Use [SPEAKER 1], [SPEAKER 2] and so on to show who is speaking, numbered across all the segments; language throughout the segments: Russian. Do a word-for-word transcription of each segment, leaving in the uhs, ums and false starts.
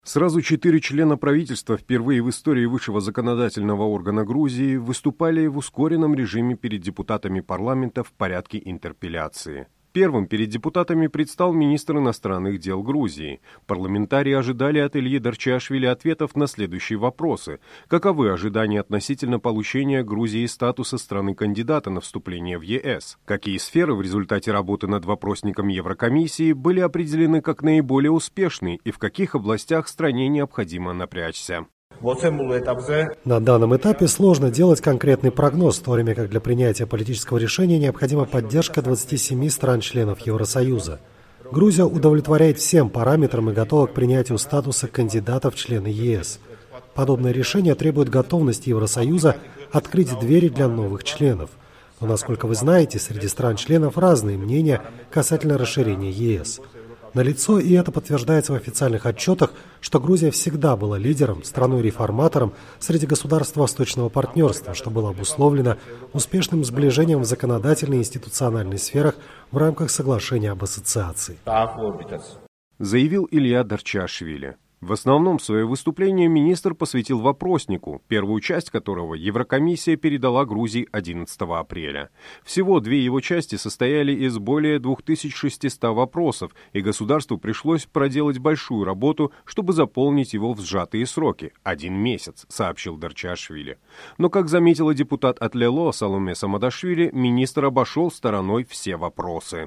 [SPEAKER 1] Сразу четыре члена правительства впервые в истории высшего законодательного органа Грузии выступали в ускоренном режиме перед депутатами парламента в порядке интерпелляции. Первым перед депутатами предстал министр иностранных дел Грузии. Парламентарии ожидали от Ильи Дарчиашвили ответов на следующие вопросы. Каковы ожидания относительно получения Грузии статуса страны-кандидата на вступление в ЕС? Какие сферы в результате работы над вопросником Еврокомиссии были определены как наиболее успешные и в каких областях стране необходимо напрячься?
[SPEAKER 2] На данном этапе сложно делать конкретный прогноз, в то время как для принятия политического решения необходима поддержка двадцати семи стран-членов Евросоюза. Грузия удовлетворяет всем параметрам и готова к принятию статуса кандидата в члены ЕС. Подобное решение требует готовности Евросоюза открыть двери для новых членов. Но, насколько вы знаете, среди стран-членов разные мнения касательно расширения ЕС. Налицо, и это подтверждается в официальных отчетах, что Грузия всегда была лидером, страной-реформатором среди государств Восточного партнерства, что было обусловлено успешным сближением в законодательной и институциональной сферах в рамках соглашения об ассоциации.
[SPEAKER 1] Заявил Илья Дарчиашвили. В основном свое выступление министр посвятил вопроснику, первую часть которого Еврокомиссия передала Грузии одиннадцатого апреля. Всего две его части состояли из более двух тысяч шестисот вопросов, и государству пришлось проделать большую работу, чтобы заполнить его в сжатые сроки – один месяц, сообщил Дарчиашвили. Но, как заметила депутат от Лело Саломе Самадашвили, министр обошел стороной все вопросы.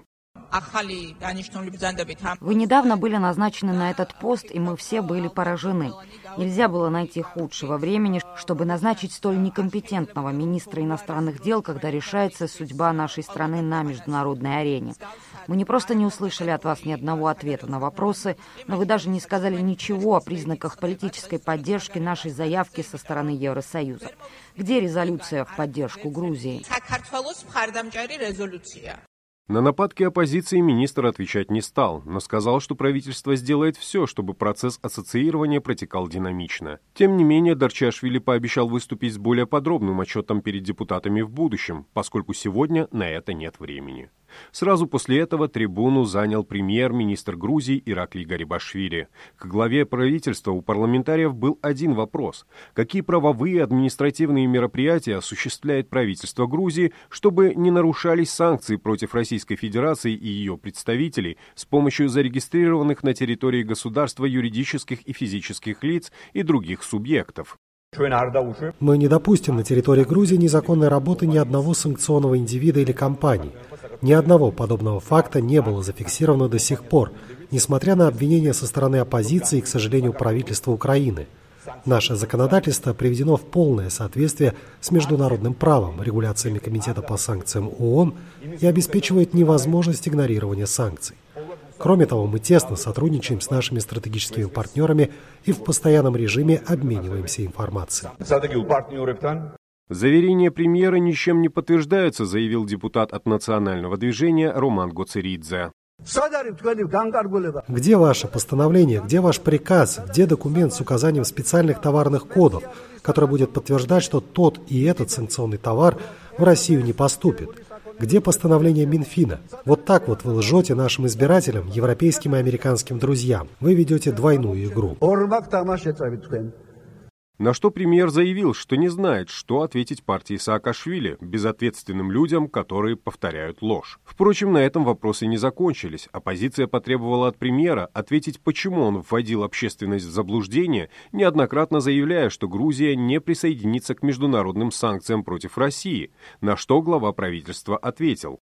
[SPEAKER 3] Вы недавно были назначены на этот пост, и мы все были поражены. Нельзя было найти худшего времени, чтобы назначить столь некомпетентного министра иностранных дел, когда решается судьба нашей страны на международной арене. Мы не просто не услышали от вас ни одного ответа на вопросы, но вы даже не сказали ничего о признаках политической поддержки нашей заявки со стороны Евросоюза. Где резолюция в поддержку Грузии?
[SPEAKER 1] На нападки оппозиции министр отвечать не стал, но сказал, что правительство сделает все, чтобы процесс ассоциирования протекал динамично. Тем не менее, Дарчиашвили пообещал выступить с более подробным отчетом перед депутатами в будущем, поскольку сегодня на это нет времени. Сразу после этого трибуну занял премьер-министр Грузии Ираклий Гарибашвили. К главе правительства у парламентариев был один вопрос. Какие правовые и административные мероприятия осуществляет правительство Грузии, чтобы не нарушались санкции против Российской Федерации и ее представителей с помощью зарегистрированных на территории государства юридических и физических лиц и других субъектов?
[SPEAKER 2] Мы не допустим на территории Грузии незаконной работы ни одного санкционного индивида или компании. Ни одного подобного факта не было зафиксировано до сих пор, несмотря на обвинения со стороны оппозиции и, к сожалению, правительства Украины. Наше законодательство приведено в полное соответствие с международным правом, регуляциями Комитета по санкциям ООН и обеспечивает невозможность игнорирования санкций. Кроме того, мы тесно сотрудничаем с нашими стратегическими партнерами и в постоянном режиме обмениваемся информацией.
[SPEAKER 1] Заверения премьера ничем не подтверждаются, заявил депутат от национального движения Роман Гоцеридзе.
[SPEAKER 2] Где ваше постановление, где ваш приказ, где документ с указанием специальных товарных кодов, который будет подтверждать, что тот и этот санкционный товар в Россию не поступит? Где постановление Минфина? Вот так вот вы лжете нашим избирателям, европейским и американским друзьям. Вы ведете двойную игру.
[SPEAKER 1] На что премьер заявил, что не знает, что ответить партии Саакашвили, безответственным людям, которые повторяют ложь. Впрочем, на этом вопросы не закончились. Оппозиция потребовала от премьера ответить, почему он вводил общественность в заблуждение, неоднократно заявляя, что Грузия не присоединится к международным санкциям против России, на что глава правительства ответил.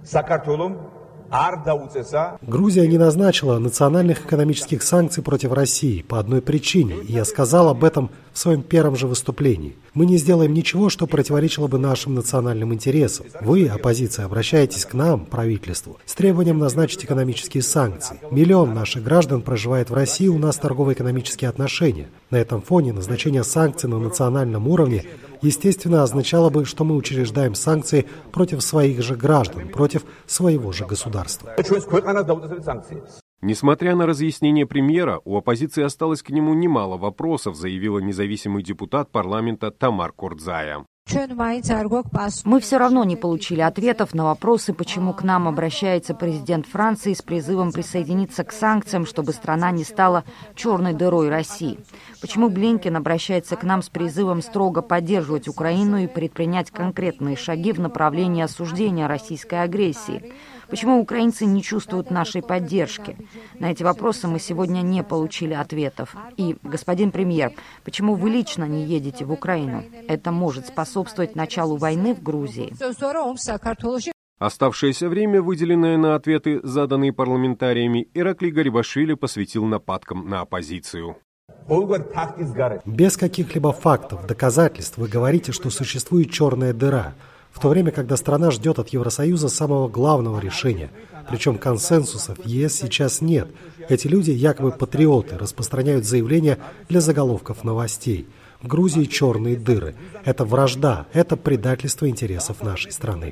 [SPEAKER 2] Грузия не назначила национальных экономических санкций против России по одной причине, и я сказал об этом в своем первом же выступлении. Мы не сделаем ничего, что противоречило бы нашим национальным интересам. Вы, оппозиция, обращаетесь к нам, правительству, с требованием назначить экономические санкции. Миллион наших граждан проживает в России, у нас торгово-экономические отношения. На этом фоне назначение санкций на национальном уровне естественно означало бы, что мы учреждаем санкции против своих же граждан, против своего же государства.
[SPEAKER 1] Несмотря на разъяснение премьера, у оппозиции осталось к нему немало вопросов, заявила независимый депутат парламента Тамар Курдзая.
[SPEAKER 3] Мы все равно не получили ответов на вопросы, почему к нам обращается президент Франции с призывом присоединиться к санкциям, чтобы страна не стала черной дырой России. Почему Блинкен обращается к нам с призывом строго поддерживать Украину и предпринять конкретные шаги в направлении осуждения российской агрессии. Почему украинцы не чувствуют нашей поддержки? На эти вопросы мы сегодня не получили ответов. И, господин премьер, почему вы лично не едете в Украину? Это может способствовать началу войны в Грузии.
[SPEAKER 1] Оставшееся время, выделенное на ответы, заданные парламентариями, Ираклий Гарибашвили посвятил нападкам на оппозицию.
[SPEAKER 2] Без каких-либо фактов, доказательств вы говорите, что существует черная дыра, в то время, когда страна ждет от Евросоюза самого главного решения. Причем консенсусов в ЕС сейчас нет. Эти люди, якобы патриоты, распространяют заявления для заголовков новостей. В Грузии черные дыры. Это вражда, это предательство интересов нашей страны.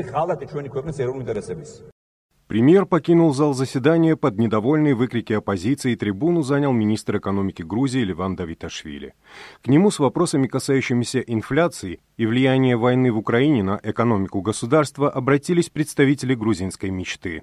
[SPEAKER 1] Премьер покинул зал заседания под недовольные выкрики оппозиции, и трибуну занял министр экономики Грузии Леван Давиташвили. К нему с вопросами, касающимися инфляции и влияния войны в Украине на экономику государства, обратились представители грузинской мечты.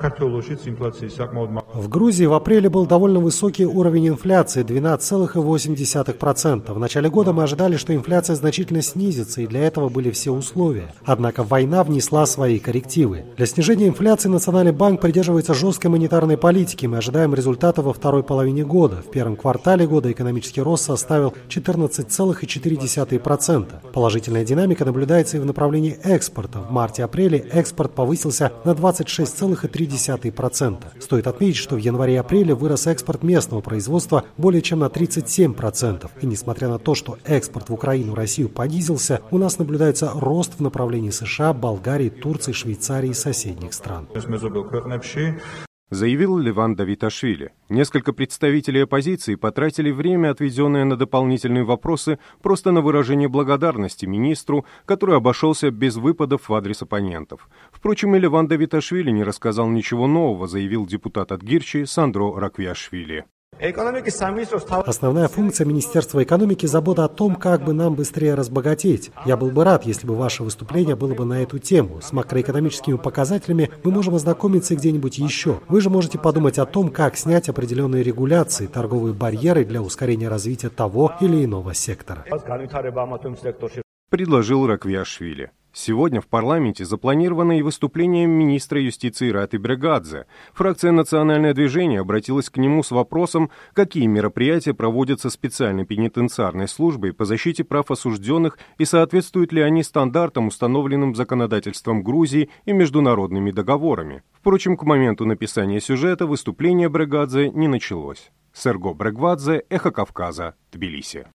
[SPEAKER 2] В Грузии в апреле был довольно высокий уровень инфляции – двенадцать целых восемь десятых процента. В начале года мы ожидали, что инфляция значительно снизится, и для этого были все условия. Однако война внесла свои коррективы. Для снижения инфляции Национальный банк придерживается жесткой монетарной политики. Мы ожидаем результата во второй половине года. В первом квартале года экономический рост составил четырнадцать целых четыре десятых процента. Положительная динамика наблюдается и в направлении экспорта. В марте-апреле экспорт повысился на двадцать шесть целых три десятых процента. Стоит отметить, что в январе и апреле вырос экспорт местного производства более чем на тридцать семь процентов. И несмотря на то, что экспорт в Украину и Россию понизился, у нас наблюдается рост в направлении США, Болгарии, Турции, Швейцарии и соседних стран.
[SPEAKER 1] Заявил Леван Давиташвили. Несколько представителей оппозиции потратили время, отведенное на дополнительные вопросы, просто на выражение благодарности министру, который обошелся без выпадов в адрес оппонентов. Впрочем, и Леван Давиташвили не рассказал ничего нового, заявил депутат от Гирчи Сандро Раквиашвили.
[SPEAKER 2] Основная функция Министерства экономики – забота о том, как бы нам быстрее разбогатеть. Я был бы рад, если бы ваше выступление было бы на эту тему. С макроэкономическими показателями мы можем ознакомиться где-нибудь еще. Вы же можете подумать о том, как снять определенные регуляции, торговые барьеры для ускорения развития того или иного сектора.
[SPEAKER 1] Предложил Раквиашвили. Сегодня в парламенте запланировано и выступление министра юстиции Рати Брегадзе. Фракция «Национальное движение» обратилась к нему с вопросом, какие мероприятия проводятся специальной пенитенциарной службой по защите прав осужденных и соответствуют ли они стандартам, установленным законодательством Грузии и международными договорами. Впрочем, к моменту написания сюжета выступление Брегадзе не началось. Серго Брегвадзе, Эхо Кавказа, Тбилиси.